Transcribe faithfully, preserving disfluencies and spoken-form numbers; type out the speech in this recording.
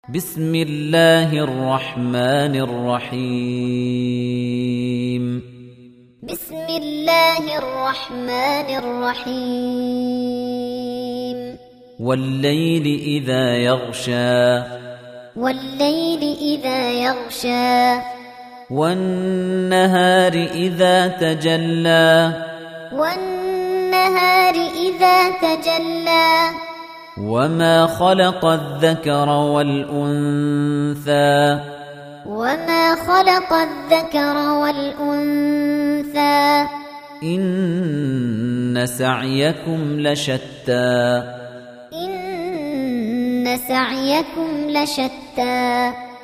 بسم الله الرحمن الرحيم بسم الله الرحمن الرحيم والليل إذا يغشى والليل إذا يغشى والنهار إذا تجلى والنهار إذا تجلى وما خلق الذكر والأنثى وما خلق الذكر والأنثى إن سعيكم لشتى إن سعيكم لشتى